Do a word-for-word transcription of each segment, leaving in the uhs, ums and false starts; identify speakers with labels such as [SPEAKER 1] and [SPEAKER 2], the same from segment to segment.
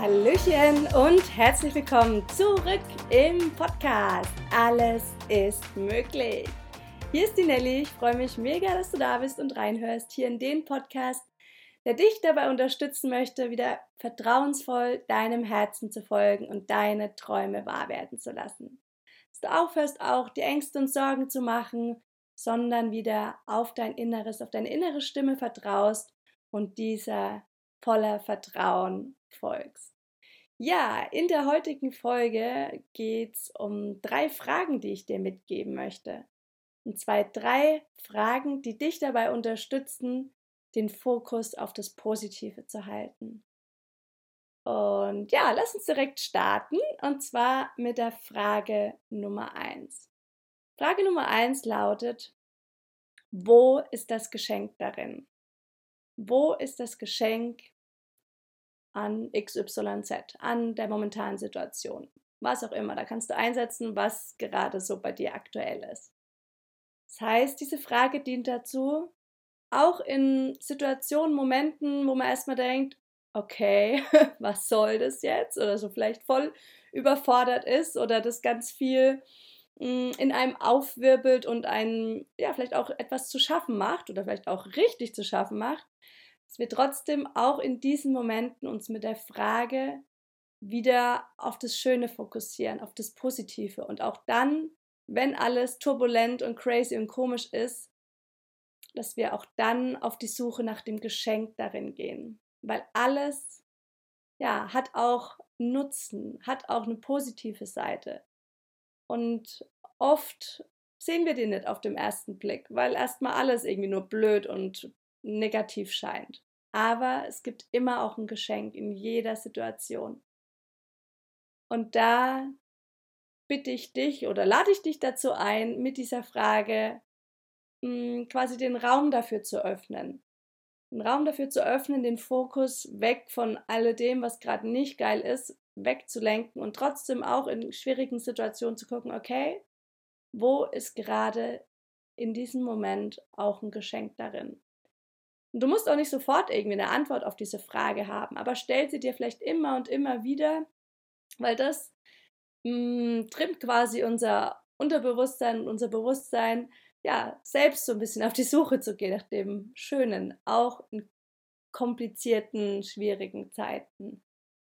[SPEAKER 1] Hallöchen und herzlich willkommen zurück im Podcast. Alles ist möglich. Hier ist die Nelly. Ich freue mich mega, dass du da bist und reinhörst hier in den Podcast, der dich dabei unterstützen möchte, wieder vertrauensvoll deinem Herzen zu folgen und deine Träume wahr werden zu lassen. Dass du aufhörst, auch die Ängste und Sorgen zu machen, sondern wieder auf dein Inneres, auf deine innere Stimme vertraust und dieser voller Vertrauen folgst. Ja, in der heutigen Folge geht es um drei Fragen, die ich dir mitgeben möchte. Und zwar drei Fragen, die dich dabei unterstützen, den Fokus auf das Positive zu halten. Und ja, lass uns direkt starten, und zwar mit der Frage Nummer eins. Frage Nummer eins lautet: Wo ist das Geschenk darin? Wo ist das Geschenk an X Y Z, an der momentanen Situation? Was auch immer, da kannst du einsetzen, was gerade so bei dir aktuell ist. Das heißt, diese Frage dient dazu, auch in Situationen, Momenten, wo man erstmal denkt, okay, was soll das jetzt? Oder so vielleicht voll überfordert ist oder das ganz viel in einem aufwirbelt und einem ja vielleicht auch etwas zu schaffen macht oder vielleicht auch richtig zu schaffen macht, dass wir trotzdem auch in diesen Momenten uns mit der Frage wieder auf das Schöne fokussieren, auf das Positive, und auch dann, wenn alles turbulent und crazy und komisch ist, dass wir auch dann auf die Suche nach dem Geschenk darin gehen, weil alles ja hat auch Nutzen, hat auch eine positive Seite, und oft sehen wir die nicht auf den ersten Blick, weil erstmal alles irgendwie nur blöd und negativ scheint. Aber es gibt immer auch ein Geschenk in jeder Situation. Und da bitte ich dich oder lade ich dich dazu ein, mit dieser Frage mh, quasi den Raum dafür zu öffnen. Den Raum dafür zu öffnen, den Fokus weg von alledem, was gerade nicht geil ist, wegzulenken und trotzdem auch in schwierigen Situationen zu gucken, okay, wo ist gerade in diesem Moment auch ein Geschenk darin? Und du musst auch nicht sofort irgendwie eine Antwort auf diese Frage haben, aber stell sie dir vielleicht immer und immer wieder, weil das mh, trimmt quasi unser Unterbewusstsein und unser Bewusstsein, ja, selbst so ein bisschen auf die Suche zu gehen nach dem Schönen, auch in komplizierten, schwierigen Zeiten.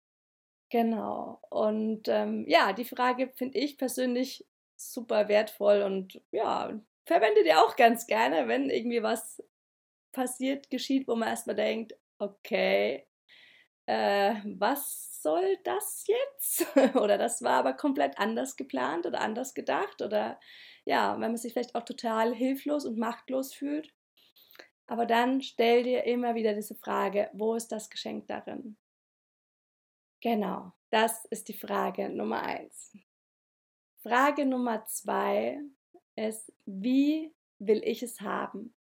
[SPEAKER 1] Genau. Und ähm, ja, die Frage finde ich persönlich super wertvoll und ja, verwende die auch ganz gerne, wenn irgendwie was passiert, geschieht, wo man erstmal denkt, okay, äh, was soll das jetzt? Oder das war aber komplett anders geplant oder anders gedacht. Oder ja, wenn man sich vielleicht auch total hilflos und machtlos fühlt. Aber dann stell dir immer wieder diese Frage, wo ist das Geschenk darin? Genau, das ist die Frage Nummer eins. Frage Nummer zwei ist: Wie will ich es haben?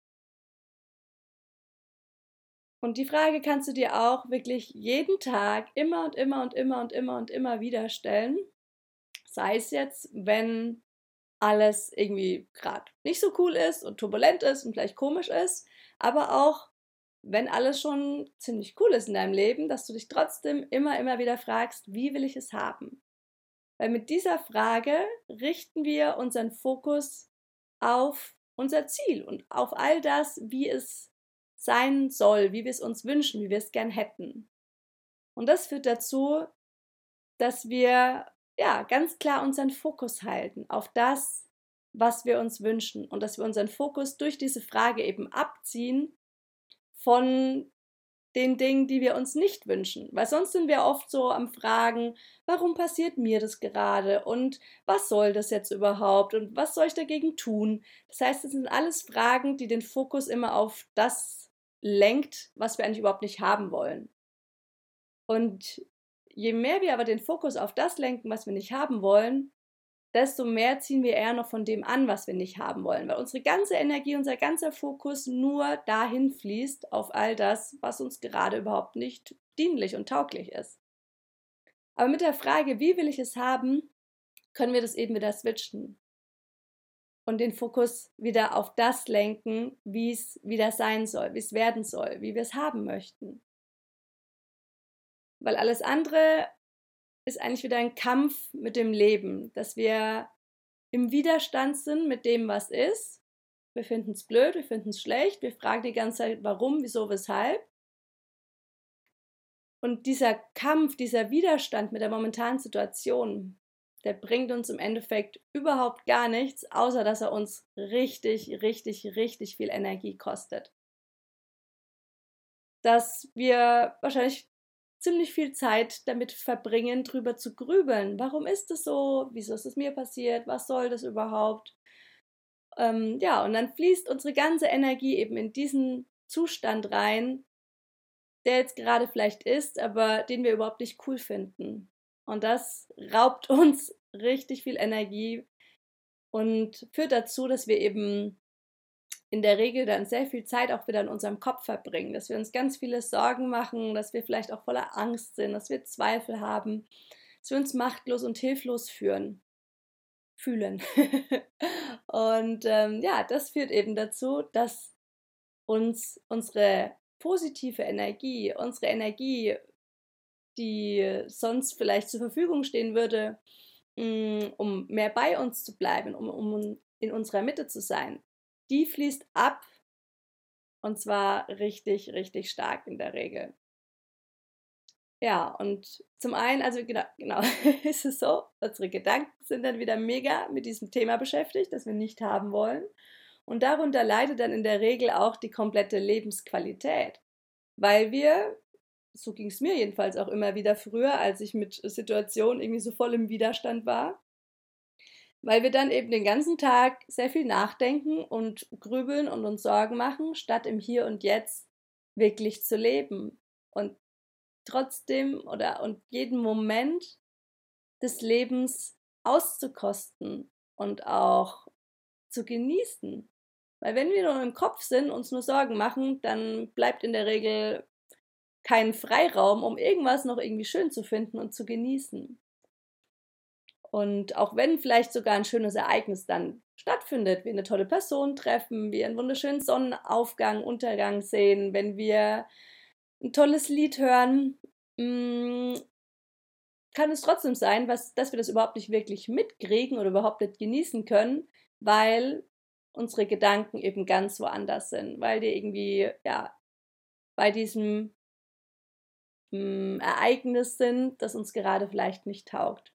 [SPEAKER 1] Und die Frage kannst du dir auch wirklich jeden Tag immer und immer und immer und immer und immer wieder stellen. Sei es jetzt, wenn alles irgendwie gerade nicht so cool ist und turbulent ist und vielleicht komisch ist, aber auch, wenn alles schon ziemlich cool ist in deinem Leben, dass du dich trotzdem immer, immer wieder fragst, wie will ich es haben? Weil mit dieser Frage richten wir unseren Fokus auf unser Ziel und auf all das, wie es sein soll, wie wir es uns wünschen, wie wir es gern hätten. Und das führt dazu, dass wir ja ganz klar unseren Fokus halten auf das, was wir uns wünschen, und dass wir unseren Fokus durch diese Frage eben abziehen von den Dingen, die wir uns nicht wünschen. Weil sonst sind wir oft so am Fragen, warum passiert mir das gerade und was soll das jetzt überhaupt und was soll ich dagegen tun? Das heißt, das sind alles Fragen, die den Fokus immer auf das lenkt, was wir eigentlich überhaupt nicht haben wollen. Und je mehr wir aber den Fokus auf das lenken, was wir nicht haben wollen, desto mehr ziehen wir eher noch von dem an, was wir nicht haben wollen, weil unsere ganze Energie, unser ganzer Fokus nur dahin fließt, auf all das, was uns gerade überhaupt nicht dienlich und tauglich ist. Aber mit der Frage, wie will ich es haben, können wir das eben wieder switchen und den Fokus wieder auf das lenken, wie es wieder sein soll, wie es werden soll, wie wir es haben möchten. Weil alles andere ist eigentlich wieder ein Kampf mit dem Leben, dass wir im Widerstand sind mit dem, was ist. Wir finden es blöd, wir finden es schlecht, wir fragen die ganze Zeit, warum, wieso, weshalb. Und dieser Kampf, dieser Widerstand mit der momentanen Situation, der bringt uns im Endeffekt überhaupt gar nichts, außer dass er uns richtig, richtig, richtig viel Energie kostet. Dass wir wahrscheinlich ziemlich viel Zeit damit verbringen, drüber zu grübeln. Warum ist es so? Wieso ist es mir passiert? Was soll das überhaupt? Ähm, ja, und dann fließt unsere ganze Energie eben in diesen Zustand rein, der jetzt gerade vielleicht ist, aber den wir überhaupt nicht cool finden. Und das raubt uns richtig viel Energie und führt dazu, dass wir eben in der Regel dann sehr viel Zeit auch wieder in unserem Kopf verbringen, dass wir uns ganz viele Sorgen machen, dass wir vielleicht auch voller Angst sind, dass wir Zweifel haben, dass wir uns machtlos und hilflos fühlen. fühlen. Und ähm, ja, das führt eben dazu, dass uns unsere positive Energie, unsere Energie, die sonst vielleicht zur Verfügung stehen würde, um mehr bei uns zu bleiben, um, um in unserer Mitte zu sein, die fließt ab und zwar richtig, richtig stark in der Regel. Ja, und zum einen, also genau, genau ist es so, unsere Gedanken sind dann wieder mega mit diesem Thema beschäftigt, das wir nicht haben wollen. Und darunter leidet dann in der Regel auch die komplette Lebensqualität, weil wir, so ging es mir jedenfalls auch immer wieder früher, als ich mit Situationen irgendwie so voll im Widerstand war, weil wir dann eben den ganzen Tag sehr viel nachdenken und grübeln und uns Sorgen machen, statt im Hier und Jetzt wirklich zu leben und trotzdem oder und jeden Moment des Lebens auszukosten und auch zu genießen. Weil wenn wir nur im Kopf sind, uns nur Sorgen machen, dann bleibt in der Regel kein Freiraum, um irgendwas noch irgendwie schön zu finden und zu genießen. Und auch wenn vielleicht sogar ein schönes Ereignis dann stattfindet, wir eine tolle Person treffen, wir einen wunderschönen Sonnenaufgang, Untergang sehen, wenn wir ein tolles Lied hören, kann es trotzdem sein, was, dass wir das überhaupt nicht wirklich mitkriegen oder überhaupt nicht genießen können, weil unsere Gedanken eben ganz woanders sind, weil die irgendwie ja bei diesem mh, Ereignis sind, das uns gerade vielleicht nicht taugt.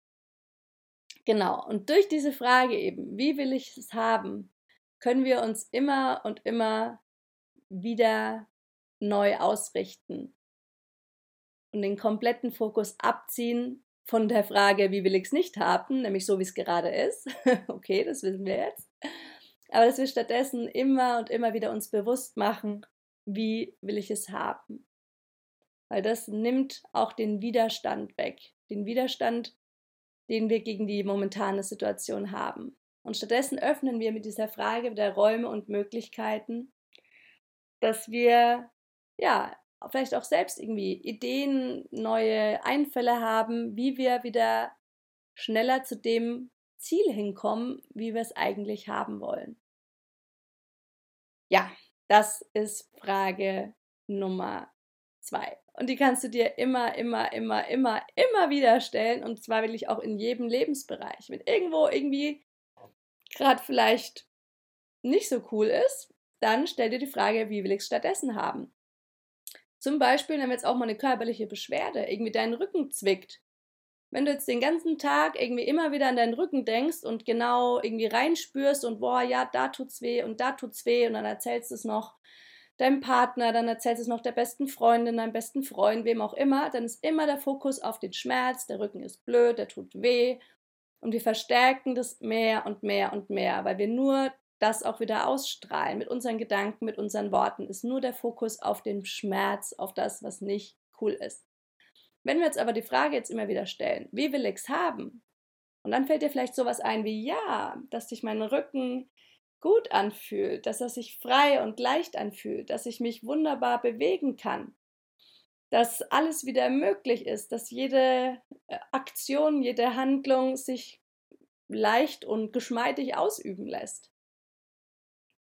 [SPEAKER 1] Genau, und durch diese Frage eben, wie will ich es haben, können wir uns immer und immer wieder neu ausrichten und den kompletten Fokus abziehen von der Frage, wie will ich es nicht haben, nämlich so, wie es gerade ist. Okay, das wissen wir jetzt. Aber dass wir stattdessen immer und immer wieder uns bewusst machen, wie will ich es haben. Weil das nimmt auch den Widerstand weg. Den Widerstand, den wir gegen die momentane Situation haben. Und stattdessen öffnen wir mit dieser Frage der Räume und Möglichkeiten, dass wir ja vielleicht auch selbst irgendwie Ideen, neue Einfälle haben, wie wir wieder schneller zu dem Ziel hinkommen, wie wir es eigentlich haben wollen. Ja, das ist Frage Nummer zwei. Und die kannst du dir immer, immer, immer, immer, immer wieder stellen. Und zwar wirklich auch in jedem Lebensbereich. Wenn irgendwo irgendwie gerade vielleicht nicht so cool ist, dann stell dir die Frage, wie will ich es stattdessen haben? Zum Beispiel, wenn jetzt auch mal eine körperliche Beschwerde, irgendwie deinen Rücken zwickt. Wenn du jetzt den ganzen Tag irgendwie immer wieder an deinen Rücken denkst und genau irgendwie reinspürst und boah, ja, da tut's weh und da tut's weh und dann erzählst du es noch deinem Partner, dann erzählst du es noch der besten Freundin, deinem besten Freund, wem auch immer, dann ist immer der Fokus auf den Schmerz, der Rücken ist blöd, der tut weh und wir verstärken das mehr und mehr und mehr, weil wir nur das auch wieder ausstrahlen. Mit unseren Gedanken, mit unseren Worten ist nur der Fokus auf den Schmerz, auf das, was nicht cool ist. Wenn wir uns aber die Frage jetzt immer wieder stellen, wie will ich es haben? Und dann fällt dir vielleicht sowas ein wie, ja, dass sich mein Rücken gut anfühlt, dass er sich frei und leicht anfühlt, dass ich mich wunderbar bewegen kann, dass alles wieder möglich ist, dass jede Aktion, jede Handlung sich leicht und geschmeidig ausüben lässt.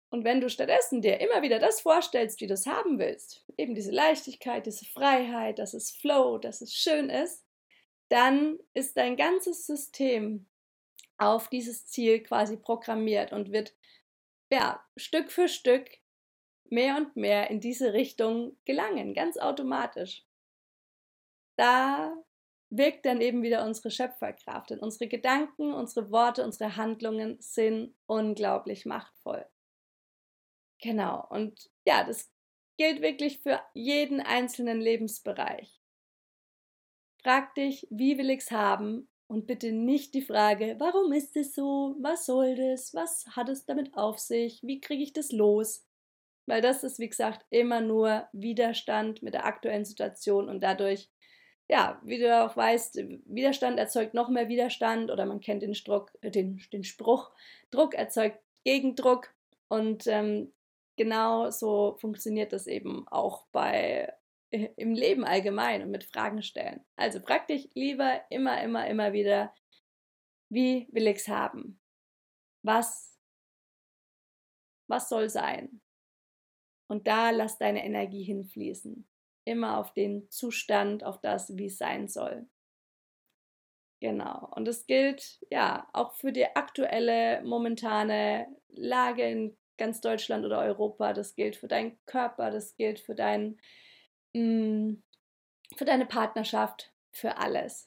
[SPEAKER 1] Und wenn du stattdessen dir immer wieder das vorstellst, wie du es haben willst, eben diese Leichtigkeit, diese Freiheit, dass es flow, dass es schön ist, dann ist dein ganzes System auf dieses Ziel quasi programmiert und wird ja Stück für Stück mehr und mehr in diese Richtung gelangen, ganz automatisch. Da wirkt dann eben wieder unsere Schöpferkraft, denn unsere Gedanken, unsere Worte, unsere Handlungen sind unglaublich machtvoll. Genau, und ja, das gilt wirklich für jeden einzelnen Lebensbereich. Frag dich, wie will ich's haben? Und bitte nicht die Frage, warum ist es so? Was soll das? Was hat es damit auf sich? Wie kriege ich das los? Weil das ist, wie gesagt, immer nur Widerstand mit der aktuellen Situation und dadurch, ja, wie du auch weißt, Widerstand erzeugt noch mehr Widerstand oder man kennt den, Struck, den, den Spruch, Druck erzeugt Gegendruck und ähm, genau so funktioniert das eben auch bei im Leben allgemein und mit Fragen stellen. Also frag dich lieber immer, immer, immer wieder, wie will ich's haben? Was, was soll sein? Und da lass deine Energie hinfließen. Immer auf den Zustand, auf das, wie es sein soll. Genau. Und das gilt ja auch für die aktuelle, momentane Lage in ganz Deutschland oder Europa. Das gilt für deinen Körper, das gilt für dein, mh, für deine Partnerschaft, für alles.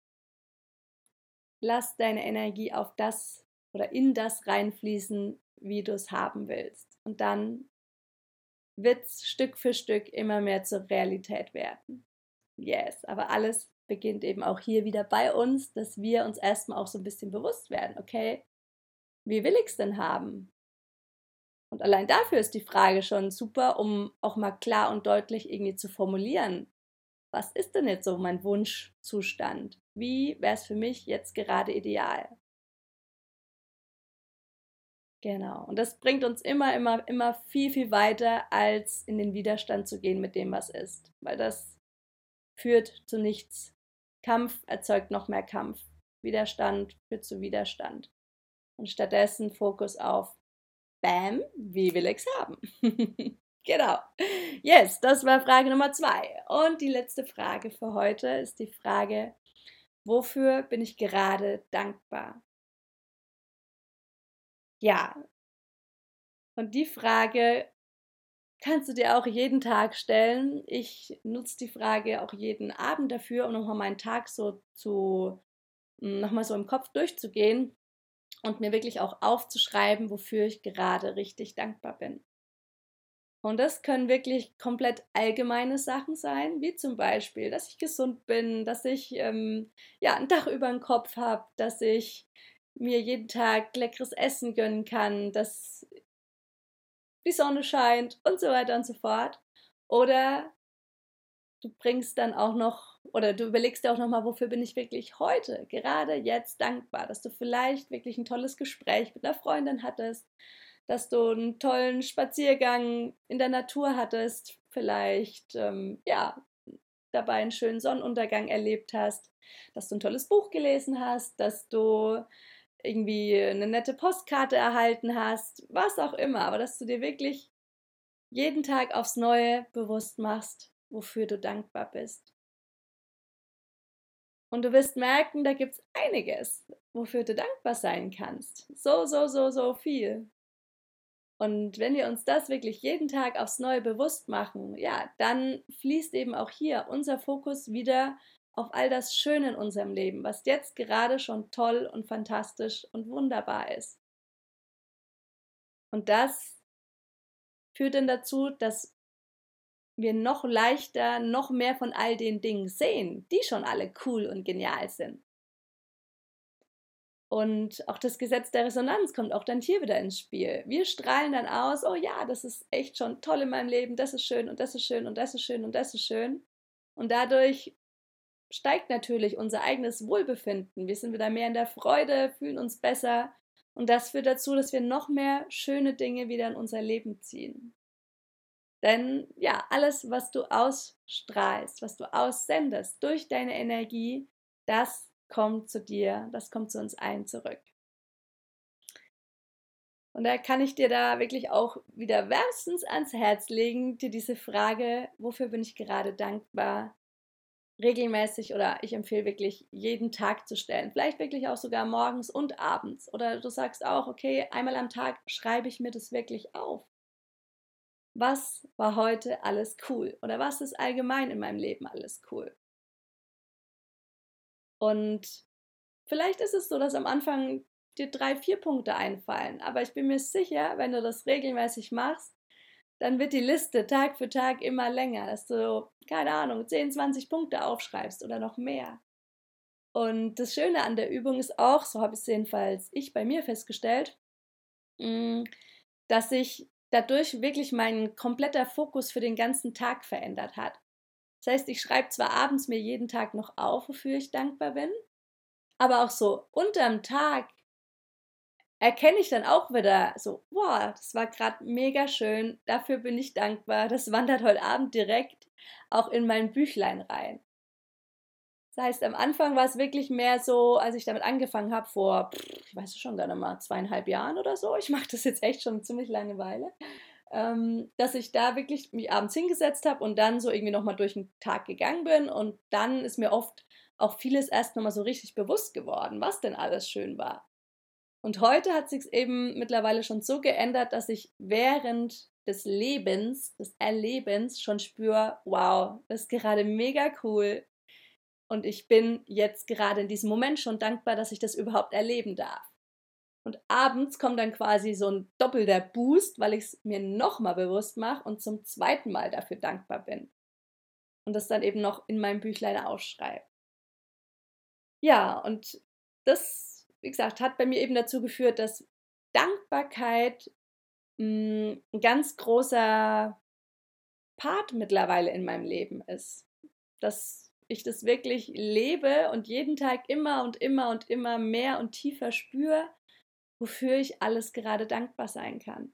[SPEAKER 1] Lass deine Energie auf das oder in das reinfließen, wie du es haben willst. Und dann wird es Stück für Stück immer mehr zur Realität werden. Yes, aber alles beginnt eben auch hier wieder bei uns, dass wir uns erstmal auch so ein bisschen bewusst werden, okay, wie will ich es denn haben? Und allein dafür ist die Frage schon super, um auch mal klar und deutlich irgendwie zu formulieren, was ist denn jetzt so mein Wunschzustand? Wie wäre es für mich jetzt gerade ideal? Genau. Und das bringt uns immer, immer, immer viel, viel weiter, als in den Widerstand zu gehen mit dem, was ist. Weil das führt zu nichts. Kampf erzeugt noch mehr Kampf. Widerstand führt zu Widerstand. Und stattdessen Fokus auf Bam, wie will ich's haben? Genau. Yes, das war Frage Nummer zwei. Und die letzte Frage für heute ist die Frage, wofür bin ich gerade dankbar? Ja, und die Frage kannst du dir auch jeden Tag stellen. Ich nutze die Frage auch jeden Abend dafür, um nochmal meinen Tag so zu, nochmal so im Kopf durchzugehen und mir wirklich auch aufzuschreiben, wofür ich gerade richtig dankbar bin. Und das können wirklich komplett allgemeine Sachen sein, wie zum Beispiel, dass ich gesund bin, dass ich ähm, ja, ein Dach über dem Kopf habe, dass ich mir jeden Tag leckeres Essen gönnen kann, dass die Sonne scheint und so weiter und so fort. Oder du bringst dann auch noch, oder du überlegst dir auch nochmal, wofür bin ich wirklich heute, gerade jetzt dankbar, dass du vielleicht wirklich ein tolles Gespräch mit einer Freundin hattest, dass du einen tollen Spaziergang in der Natur hattest, vielleicht, ähm, ja, dabei einen schönen Sonnenuntergang erlebt hast, dass du ein tolles Buch gelesen hast, dass du irgendwie eine nette Postkarte erhalten hast, was auch immer, aber dass du dir wirklich jeden Tag aufs Neue bewusst machst, wofür du dankbar bist. Und du wirst merken, da gibt es einiges, wofür du dankbar sein kannst. So, so, so, so viel. Und wenn wir uns das wirklich jeden Tag aufs Neue bewusst machen, ja, dann fließt eben auch hier unser Fokus wieder auf all das Schöne in unserem Leben, was jetzt gerade schon toll und fantastisch und wunderbar ist. Und das führt dann dazu, dass wir noch leichter, noch mehr von all den Dingen sehen, die schon alle cool und genial sind. Und auch das Gesetz der Resonanz kommt auch dann hier wieder ins Spiel. Wir strahlen dann aus, oh ja, das ist echt schon toll in meinem Leben, das ist schön und das ist schön und das ist schön und das ist schön. Und dadurch steigt natürlich unser eigenes Wohlbefinden. Wir sind wieder mehr in der Freude, fühlen uns besser. Und das führt dazu, dass wir noch mehr schöne Dinge wieder in unser Leben ziehen. Denn ja, alles, was du ausstrahlst, was du aussendest durch deine Energie, das kommt zu dir, das kommt zu uns allen zurück. Und da kann ich dir da wirklich auch wieder wärmstens ans Herz legen, dir diese Frage, wofür bin ich gerade dankbar, regelmäßig oder ich empfehle wirklich jeden Tag zu stellen. Vielleicht wirklich auch sogar morgens und abends. Oder du sagst auch, okay, einmal am Tag schreibe ich mir das wirklich auf. Was war heute alles cool? Oder was ist allgemein in meinem Leben alles cool? Und vielleicht ist es so, dass am Anfang dir drei, vier Punkte einfallen. Aber ich bin mir sicher, wenn du das regelmäßig machst, dann wird die Liste Tag für Tag immer länger, dass du, keine Ahnung, zehn, zwanzig Punkte aufschreibst oder noch mehr. Und das Schöne an der Übung ist auch, so habe ich es jedenfalls ich bei mir festgestellt, dass sich dadurch wirklich mein kompletter Fokus für den ganzen Tag verändert hat. Das heißt, ich schreibe zwar abends mir jeden Tag noch auf, wofür ich dankbar bin, aber auch so unterm Tag erkenne ich dann auch wieder so, wow, das war gerade mega schön, dafür bin ich dankbar, das wandert heute Abend direkt auch in mein Büchlein rein. Das heißt, am Anfang war es wirklich mehr so, als ich damit angefangen habe, vor, ich weiß es schon gar nicht mal, zweieinhalb Jahren oder so, ich mache das jetzt echt schon eine ziemlich lange Weile, ähm, dass ich da wirklich mich abends hingesetzt habe und dann so irgendwie nochmal durch den Tag gegangen bin und dann ist mir oft auch vieles erst nochmal so richtig bewusst geworden, was denn alles schön war. Und heute hat sich eben mittlerweile schon so geändert, dass ich während des Lebens, des Erlebens schon spüre, wow, das ist gerade mega cool. Und ich bin jetzt gerade in diesem Moment schon dankbar, dass ich das überhaupt erleben darf. Und abends kommt dann quasi so ein doppelter Boost, weil ich es mir nochmal bewusst mache und zum zweiten Mal dafür dankbar bin. Und das dann eben noch in meinem Büchlein aufschreibe. Ja, und das, wie gesagt, hat bei mir eben dazu geführt, dass Dankbarkeit mh, ein ganz großer Part mittlerweile in meinem Leben ist. Dass ich das wirklich lebe und jeden Tag immer und immer und immer mehr und tiefer spüre, wofür ich alles gerade dankbar sein kann.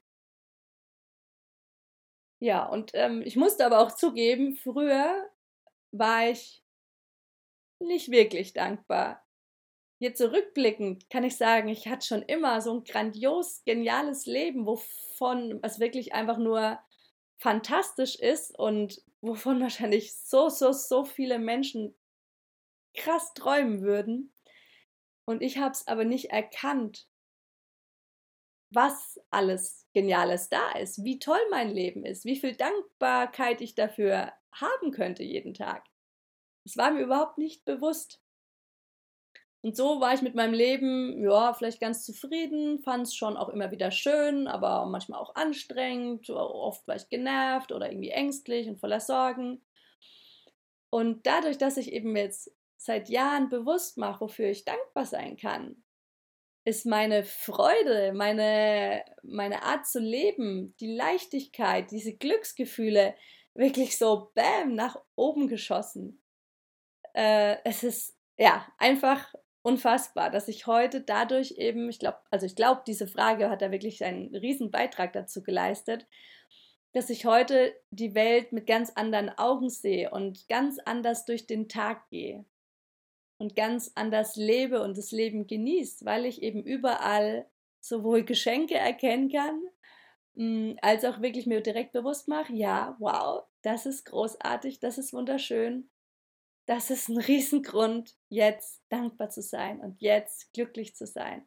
[SPEAKER 1] Ja, und ähm, ich musste aber auch zugeben, früher war ich nicht wirklich dankbar. Jetzt zurückblickend kann ich sagen, ich hatte schon immer so ein grandios, geniales Leben, wovon es wirklich einfach nur fantastisch ist und wovon wahrscheinlich so, so, so viele Menschen krass träumen würden. Und ich habe es aber nicht erkannt, was alles Geniales da ist, wie toll mein Leben ist, wie viel Dankbarkeit ich dafür haben könnte jeden Tag. Es war mir überhaupt nicht bewusst. Und so war ich mit meinem Leben, ja, vielleicht ganz zufrieden, fand es schon auch immer wieder schön, aber manchmal auch anstrengend, oft vielleicht genervt oder irgendwie ängstlich und voller Sorgen. Und dadurch, dass ich eben jetzt seit Jahren bewusst mache, wofür ich dankbar sein kann, ist meine Freude, meine, meine Art zu leben, die Leichtigkeit, diese Glücksgefühle wirklich so bam nach oben geschossen. Äh, es ist ja einfach unfassbar, dass ich heute dadurch eben, ich glaube, also ich glaube, diese Frage hat da wirklich einen riesen Beitrag dazu geleistet, dass ich heute die Welt mit ganz anderen Augen sehe und ganz anders durch den Tag gehe und ganz anders lebe und das Leben genieße, weil ich eben überall sowohl Geschenke erkennen kann, mh, als auch wirklich mir direkt bewusst mache, ja, wow, das ist großartig, das ist wunderschön, das ist ein Riesengrund, jetzt dankbar zu sein und jetzt glücklich zu sein.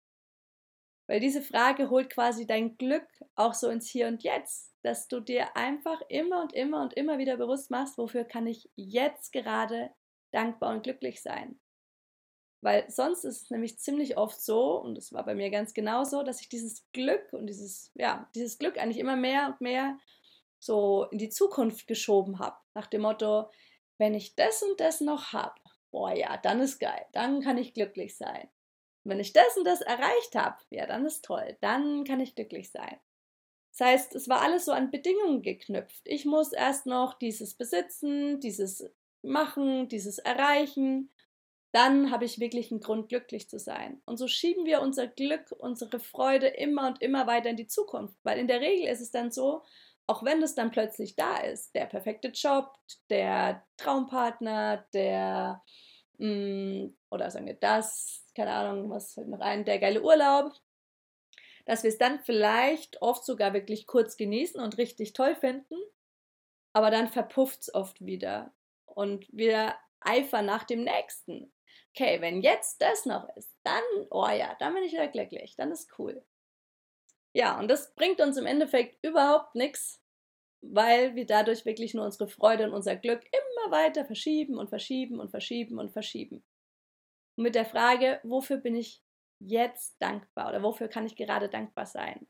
[SPEAKER 1] Weil diese Frage holt quasi dein Glück auch so ins Hier und Jetzt, dass du dir einfach immer und immer und immer wieder bewusst machst, wofür kann ich jetzt gerade dankbar und glücklich sein. Weil sonst ist es nämlich ziemlich oft so, und das war bei mir ganz genauso, dass ich dieses Glück und dieses, ja, dieses Glück eigentlich immer mehr und mehr so in die Zukunft geschoben habe. Nach dem Motto, wenn ich das und das noch habe, boah ja, dann ist geil, dann kann ich glücklich sein. Und wenn ich das und das erreicht habe, ja, dann ist toll, dann kann ich glücklich sein. Das heißt, es war alles so an Bedingungen geknüpft. Ich muss erst noch dieses besitzen, dieses machen, dieses erreichen. Dann habe ich wirklich einen Grund, glücklich zu sein. Und so schieben wir unser Glück, unsere Freude immer und immer weiter in die Zukunft. Weil in der Regel ist es dann so, auch wenn das dann plötzlich da ist, der perfekte Job, der Traumpartner, der, mh, oder sagen wir das, keine Ahnung, was fällt noch ein, der geile Urlaub, dass wir es dann vielleicht oft sogar wirklich kurz genießen und richtig toll finden, aber dann verpufft es oft wieder und wir eifern nach dem nächsten. Okay, wenn jetzt das noch ist, dann, oh ja, dann bin ich wieder glücklich, dann ist cool. Ja, und das bringt uns im Endeffekt überhaupt nichts, weil wir dadurch wirklich nur unsere Freude und unser Glück immer weiter verschieben und verschieben und verschieben und verschieben. Und mit der Frage, wofür bin ich jetzt dankbar oder wofür kann ich gerade dankbar sein?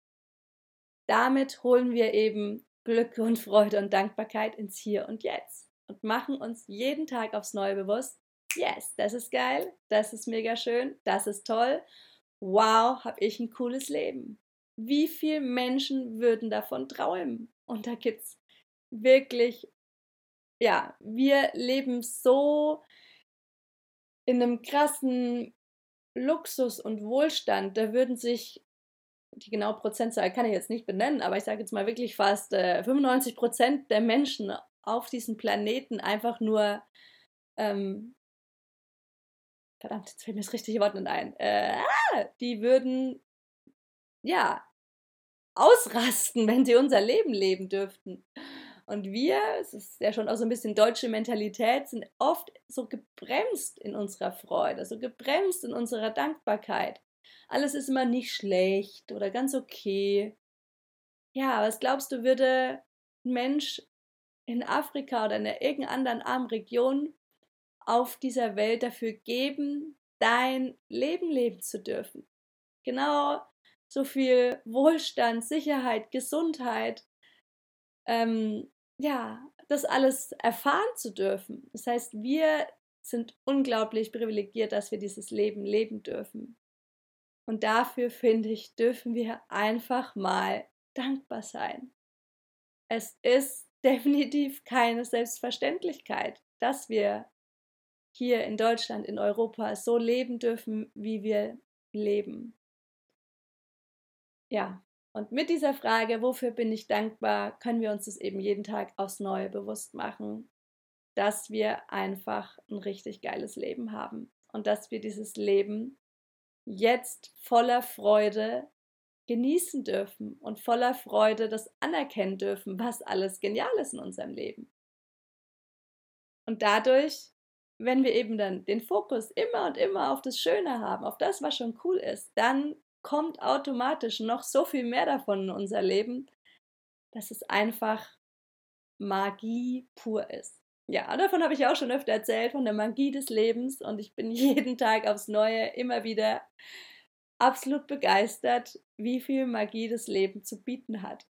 [SPEAKER 1] Damit holen wir eben Glück und Freude und Dankbarkeit ins Hier und Jetzt und machen uns jeden Tag aufs Neue bewusst, yes, das ist geil, das ist mega schön, das ist toll, wow, habe ich ein cooles Leben. Wie viele Menschen würden davon träumen? Und da gibt es wirklich, ja, wir leben so in einem krassen Luxus und Wohlstand, da würden sich, die genaue Prozentzahl kann ich jetzt nicht benennen, aber ich sage jetzt mal wirklich fast äh, fünfundneunzig Prozent der Menschen auf diesem Planeten einfach nur, ähm, verdammt, jetzt fällt mir das richtige Wort nicht ein, äh, die würden, ja, ausrasten, wenn sie unser Leben leben dürften. Und wir, es ist ja schon auch so ein bisschen deutsche Mentalität, sind oft so gebremst in unserer Freude, so gebremst in unserer Dankbarkeit. Alles ist immer nicht schlecht oder ganz okay. Ja, was glaubst du, würde ein Mensch in Afrika oder in irgendeiner anderen armen Region auf dieser Welt dafür geben, dein Leben leben zu dürfen? Genau so viel Wohlstand, Sicherheit, Gesundheit, ähm, ja, das alles erfahren zu dürfen. Das heißt, wir sind unglaublich privilegiert, dass wir dieses Leben leben dürfen. Und dafür, finde ich, dürfen wir einfach mal dankbar sein. Es ist definitiv keine Selbstverständlichkeit, dass wir hier in Deutschland, in Europa so leben dürfen, wie wir leben. Ja, und mit dieser Frage, wofür bin ich dankbar, können wir uns das eben jeden Tag aufs Neue bewusst machen, dass wir einfach ein richtig geiles Leben haben und dass wir dieses Leben jetzt voller Freude genießen dürfen und voller Freude das anerkennen dürfen, was alles genial ist in unserem Leben. Und dadurch, wenn wir eben dann den Fokus immer und immer auf das Schöne haben, auf das, was schon cool ist, dann kommt automatisch noch so viel mehr davon in unser Leben, dass es einfach Magie pur ist. Ja, davon habe ich auch schon öfter erzählt, von der Magie des Lebens, und ich bin jeden Tag aufs Neue immer wieder absolut begeistert, wie viel Magie das Leben zu bieten hat.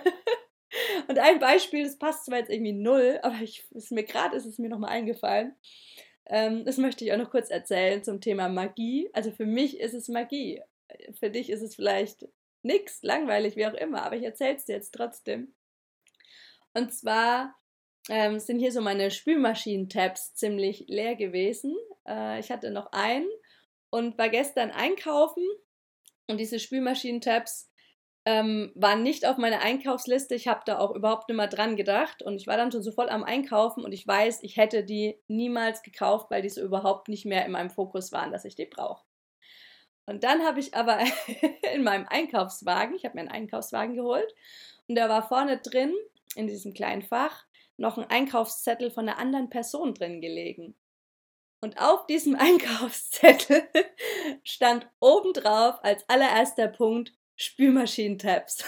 [SPEAKER 1] Und ein Beispiel, das passt zwar jetzt irgendwie null, aber ich, ist mir gerade ist es mir nochmal eingefallen. Ähm, das möchte ich auch noch kurz erzählen zum Thema Magie. Also für mich ist es Magie. Für dich ist es vielleicht nix, langweilig, wie auch immer, aber ich erzähle es dir jetzt trotzdem. Und zwar ähm, sind hier so meine Spülmaschinen-Tabs ziemlich leer gewesen. Äh, ich hatte noch einen und war gestern einkaufen, und diese Spülmaschinen-Tabs ähm, waren nicht auf meiner Einkaufsliste. Ich habe da auch überhaupt nicht mehr dran gedacht, und ich war dann schon so voll am Einkaufen und ich weiß, ich hätte die niemals gekauft, weil die so überhaupt nicht mehr in meinem Fokus waren, dass ich die brauche. Und dann habe ich aber in meinem Einkaufswagen, ich habe mir einen Einkaufswagen geholt, und da war vorne drin, in diesem kleinen Fach, noch ein Einkaufszettel von einer anderen Person drin gelegen. Und auf diesem Einkaufszettel stand obendrauf als allererster Punkt Spülmaschinentabs.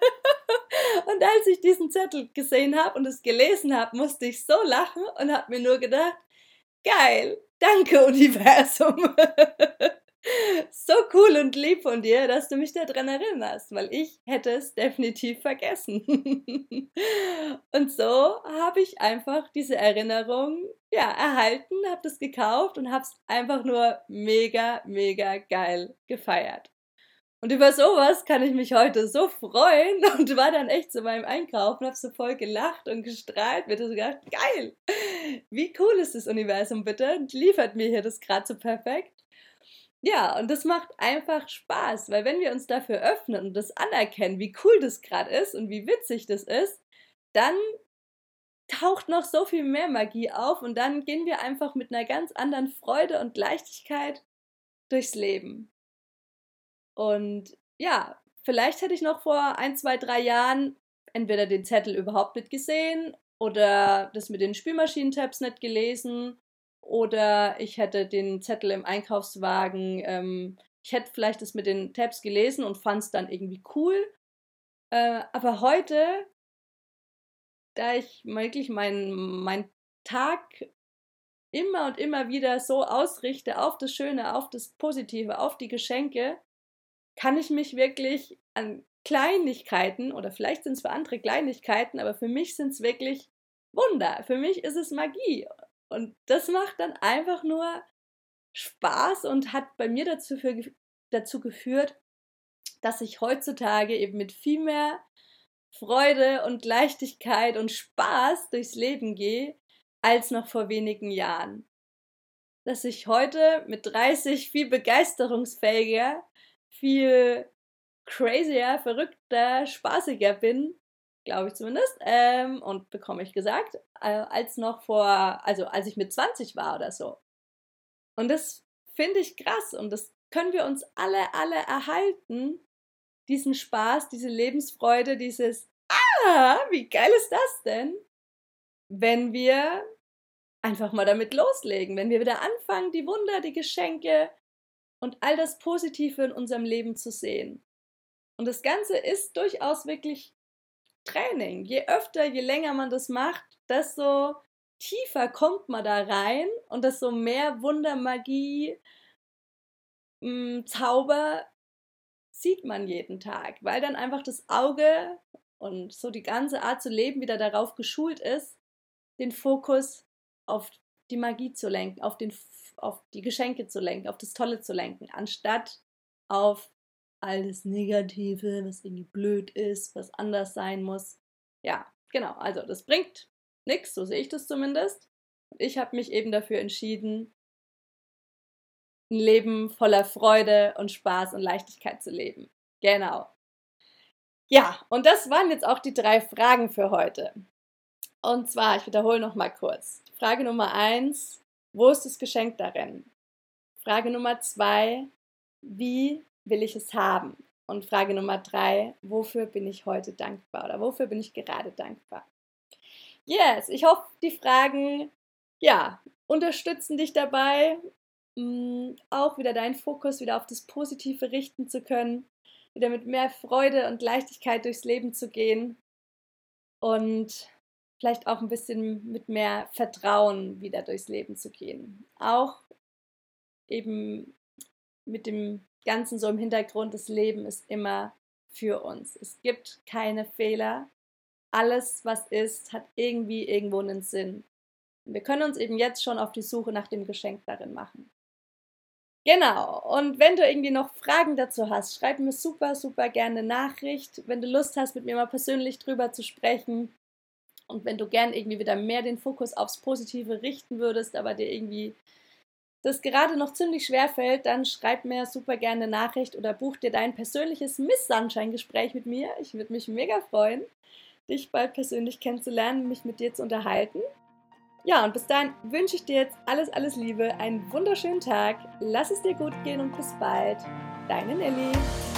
[SPEAKER 1] Und als ich diesen Zettel gesehen habe und es gelesen habe, musste ich so lachen und habe mir nur gedacht, geil, danke Universum. So cool und lieb von dir, dass du mich daran erinnerst, weil ich hätte es definitiv vergessen. Und so habe ich einfach diese Erinnerung, ja, erhalten, habe das gekauft und habe es einfach nur mega, mega geil gefeiert. Und über sowas kann ich mich heute so freuen, und war dann echt zu meinem Einkaufen, habe so voll gelacht und gestrahlt, mir so gedacht, geil, wie cool ist das Universum bitte, und liefert mir hier das gerade so perfekt. Ja, und das macht einfach Spaß, weil wenn wir uns dafür öffnen und das anerkennen, wie cool das gerade ist und wie witzig das ist, dann taucht noch so viel mehr Magie auf, und dann gehen wir einfach mit einer ganz anderen Freude und Leichtigkeit durchs Leben. Und ja, vielleicht hätte ich noch vor ein, zwei, drei Jahren entweder den Zettel überhaupt nicht gesehen oder das mit den Spülmaschinentabs nicht gelesen oder ich hätte den Zettel im Einkaufswagen, ähm, ich hätte vielleicht das mit den Tabs gelesen und fand es dann irgendwie cool. Äh, aber heute, da ich wirklich meinen mein Tag immer und immer wieder so ausrichte auf das Schöne, auf das Positive, auf die Geschenke, kann ich mich wirklich an Kleinigkeiten, oder vielleicht sind es für andere Kleinigkeiten, aber für mich sind es wirklich Wunder. Für mich ist es Magie. Und das macht dann einfach nur Spaß und hat bei mir dazu, für, dazu geführt, dass ich heutzutage eben mit viel mehr Freude und Leichtigkeit und Spaß durchs Leben gehe, als noch vor wenigen Jahren. Dass ich heute mit dreißig viel begeisterungsfähiger, viel crazier, verrückter, spaßiger bin, glaube ich zumindest, ähm, und bekomme ich gesagt, äh, als noch vor, also als ich mit zwanzig war oder so. Und das finde ich krass und das können wir uns alle, alle erhalten, diesen Spaß, diese Lebensfreude, dieses, ah, wie geil ist das denn, wenn wir einfach mal damit loslegen, wenn wir wieder anfangen, die Wunder, die Geschenke und all das Positive in unserem Leben zu sehen. Und das Ganze ist durchaus wirklich Training. Je öfter, je länger man das macht, desto tiefer kommt man da rein und desto mehr Wunder, Magie, mh, Zauber sieht man jeden Tag, weil dann einfach das Auge und so die ganze Art zu leben wieder darauf geschult ist, den Fokus auf die Magie zu lenken, auf, den, auf die Geschenke zu lenken, auf das Tolle zu lenken, anstatt auf all das Negative, was irgendwie blöd ist, was anders sein muss. Ja, genau, also das bringt nichts, so sehe ich das zumindest. Ich habe mich eben dafür entschieden, ein Leben voller Freude und Spaß und Leichtigkeit zu leben. Genau. Ja, und das waren jetzt auch die drei Fragen für heute. Und zwar, ich wiederhole noch mal kurz. Frage Nummer eins, wo ist das Geschenk darin? Frage Nummer zwei, wie will ich es haben? Und Frage Nummer drei, wofür bin ich heute dankbar oder wofür bin ich gerade dankbar? Yes, ich hoffe, die Fragen, ja, unterstützen dich dabei, mh, auch wieder deinen Fokus wieder auf das Positive richten zu können, wieder mit mehr Freude und Leichtigkeit durchs Leben zu gehen und vielleicht auch ein bisschen mit mehr Vertrauen wieder durchs Leben zu gehen. Auch eben mit dem Ganzen so im Hintergrund, das Leben ist immer für uns. Es gibt keine Fehler. Alles, was ist, hat irgendwie irgendwo einen Sinn. Und wir können uns eben jetzt schon auf die Suche nach dem Geschenk darin machen. Genau, und wenn du irgendwie noch Fragen dazu hast, schreib mir super, super gerne eine Nachricht. Wenn du Lust hast, mit mir mal persönlich drüber zu sprechen und wenn du gern irgendwie wieder mehr den Fokus aufs Positive richten würdest, aber dir irgendwie das gerade noch ziemlich schwer fällt, dann schreib mir super gerne eine Nachricht oder buch dir dein persönliches Miss Sunshine-Gespräch mit mir. Ich würde mich mega freuen, dich bald persönlich kennenzulernen, mich mit dir zu unterhalten. Ja, und bis dahin wünsche ich dir jetzt alles, alles Liebe, einen wunderschönen Tag, lass es dir gut gehen und bis bald. Deine Nelly.